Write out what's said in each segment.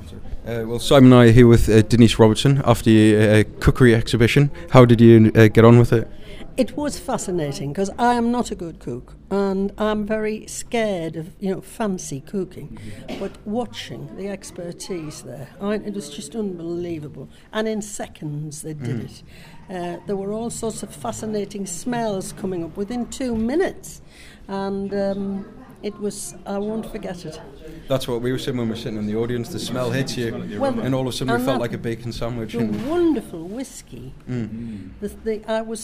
Well, Simon and I are here with Denise Robertson after the cookery exhibition. How did you get on with it? It was fascinating because I am not a good cook and I'm very scared of fancy cooking, but watching the expertise there, it was just unbelievable. And in seconds they did it. There were all sorts of fascinating smells coming up within 2 minutes, and it was, I won't forget it. That's what we were saying when we were sitting in the audience. The smell hits you, and all of a sudden it felt like a bacon sandwich. The wonderful whiskey. The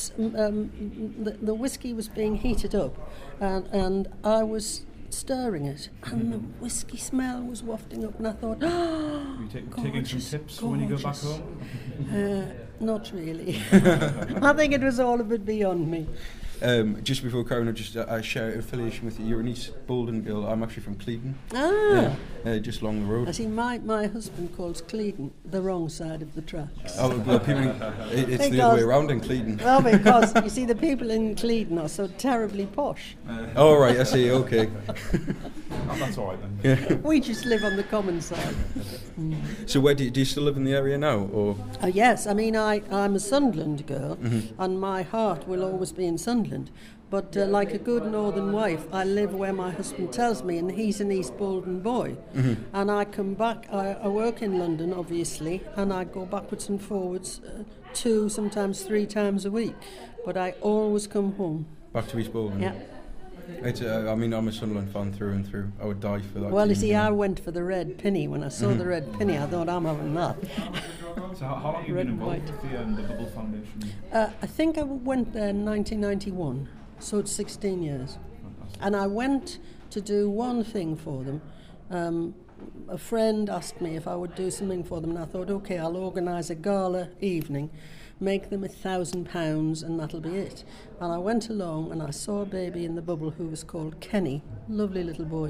whiskey was being heated up, and I was stirring it, and the whiskey smell was wafting up, and I thought, Are you taking some tips when you go back home? Not really. I think it was all a bit beyond me. Just before Karen, I share an affiliation with you. You're an East Boldon girl. I'm actually from Clevedon. Just along the road. I see, my husband calls Clevedon the wrong side of the tracks. Oh, well, it's the other way around in Clevedon. Well, because, you see, the people in Clevedon are so terribly posh. Oh, right, I see, okay. That's all right then. Yeah. We just live on the common side. So where do you still live in the area now? Or? Yes, I mean, I'm a Sunderland girl, and my heart will always be in Sunderland. But like a good northern wife, I live where my husband tells me, and he's an East Boldon boy. And I come back, I work in London, obviously, and I go backwards and forwards 2, sometimes 3 times a week. But I always come home. Back to East Boldon? Yeah. I'm a Sunderland fan through and through. I would die for that. Well, you see, I went for the red penny. When I saw the red penny, I thought, I'm having that. So how long have you been involved with the Bubble Foundation? I think I went there in 1991, so it's 16 years. Fantastic. And I went to do one thing for them. A friend asked me if I would do something for them, and I thought, okay, I'll organise a gala evening, make them £1,000 and that'll be it. And I went along and I saw a baby in the bubble who was called Kenny, lovely little boy,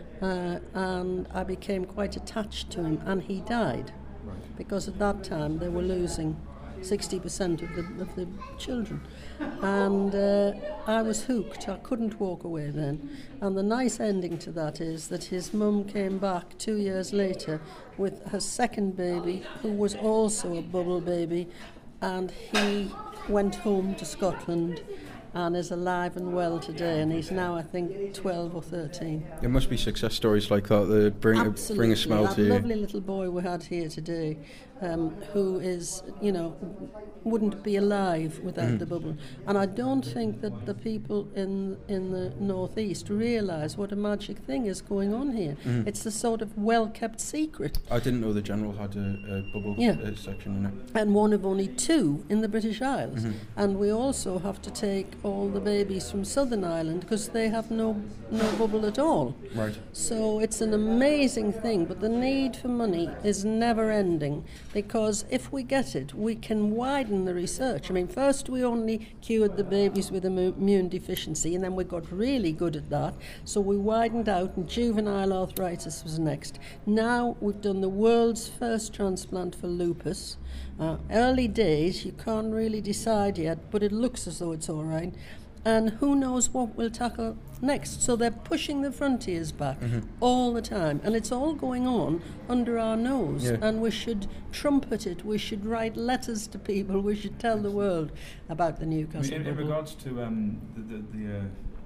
and I became quite attached to him, and he died. Right. Because at that time they were losing 60% of the children, and I was hooked. I couldn't walk away then. And the nice ending to that is that his mum came back 2 years later with her second baby, who was also a bubble baby, and he went home to Scotland and is alive and well today, and he's now, I think, 12 or 13. There must be success stories like that bring a smile to you. That lovely little boy we had here today, who is, wouldn't be alive without the bubble. And I don't think that the people in the northeast realise what a magic thing is going on here. It's a sort of well-kept secret. I didn't know the General had a bubble section in it. And one of only 2 in the British Isles. And we also have to take all the babies from Southern Ireland because they have no bubble at all. Right. So it's an amazing thing, but the need for money is never ending, because if we get it, we can widen the research. I mean, first we only cured the babies with immune deficiency, and then we got really good at that, so we widened out, and juvenile arthritis was next. Now we've done the world's first transplant for lupus. Early days, you can't really decide yet, but it looks as though it's all right. And who knows what we'll tackle next. So they're pushing the frontiers back all the time. And it's all going on under our nose. Yeah. And we should trumpet it. We should write letters to people. We should tell the world about the Newcastle bubble. In regards to the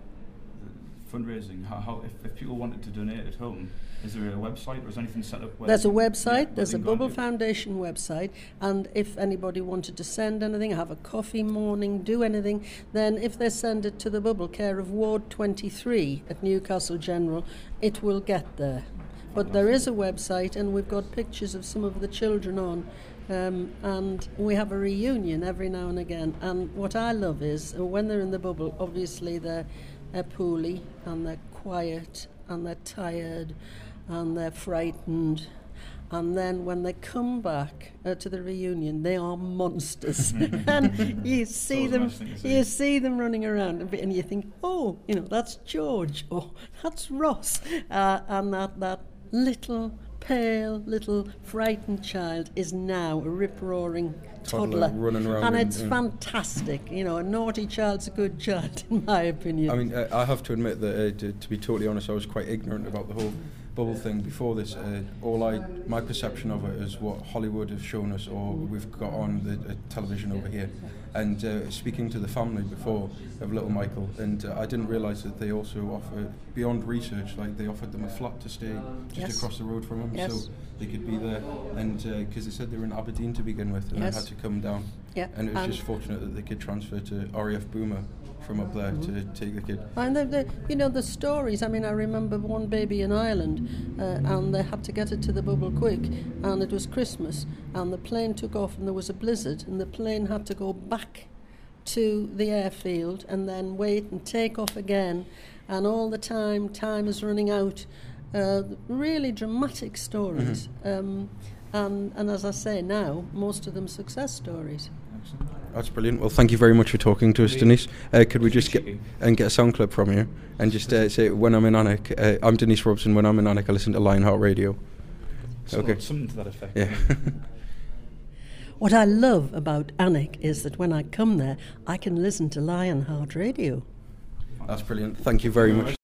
fundraising, how if people wanted to donate at home, is there a website or is anything set up? There's a website, there's a Bubble Foundation website, and if anybody wanted to send anything, have a coffee morning, do anything, then if they send it to the Bubble, care of Ward 23 at Newcastle General, it will get there. But there is a website, and we've got pictures of some of the children on, and we have a reunion every now and again. And what I love is, when they're in the Bubble, obviously they're poorly, and they're quiet, and they're tired, and they're frightened, and then when they come back to the reunion, they are monsters. And you see them running around, and you think, oh, that's George, or that's Ross, and that little pale, little frightened child is now a rip-roaring toddler running around, and it's fantastic. A naughty child's a good child, in my opinion. I mean, I have to admit that, to be totally honest, I was quite ignorant about the whole bubble thing before this, my perception of it is what Hollywood have shown us, or we've got on the television over here. And speaking to the family before of little Michael, and I didn't realise that they also offer, beyond research, like they offered them a flat to stay just across the road from them, so they could be there. And because they said they were in Aberdeen to begin with, and they had to come down. Yeah. And it was just fortunate that they could transfer to RAF Boomer from up there to take the kid. And the stories, I mean, I remember one baby in Ireland, and they had to get it to the bubble quick, and it was Christmas, and the plane took off and there was a blizzard, and the plane had to go back to the airfield and then wait and take off again, and all the time is running out. Really dramatic stories. And as I say now, most of them success stories. That's brilliant. Well, thank you very much for talking to us, Denise. Could we just get a sound clip from you and just say, when I'm in Alnwick, I'm Denise Robson, when I'm in Alnwick I listen to Lionheart Radio. Okay. Something to that effect. Yeah. What I love about Alnwick is that when I come there, I can listen to Lionheart Radio. That's brilliant. Thank you very much.